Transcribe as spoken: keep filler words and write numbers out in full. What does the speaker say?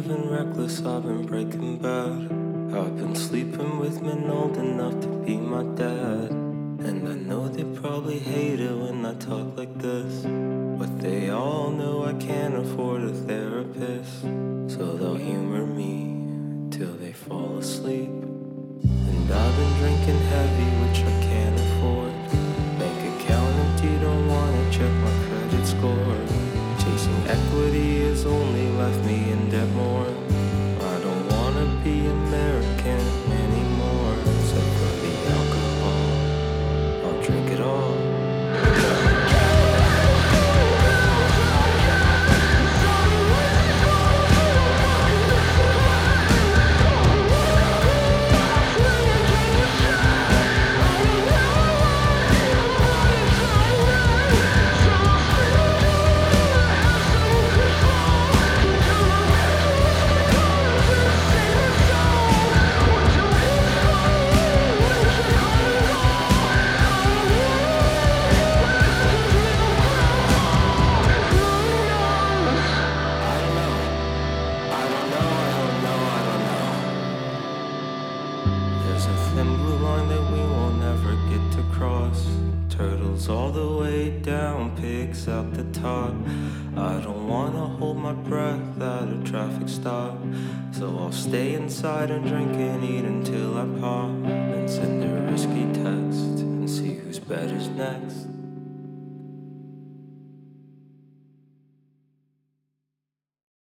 living reckless, I've been breaking bad. I've been sleeping with men old enough to be my dad. And I know they probably hate it when I talk like this, but they all know I can't afford a therapist. So they'll humor me till they fall asleep. And I've been drinking heavy, which I can't afford. Bank account empty, don't wanna check my credit score. Chasing equity has only left me in debt more. I don't wanna be American anymore. Except for the alcohol, I'll drink it all. Turtles all the way down, pigs out the top. I don't wanna hold my breath at a traffic stop, so I'll stay inside and drink and eat until I pop, and send a risky text and see whose bed is next.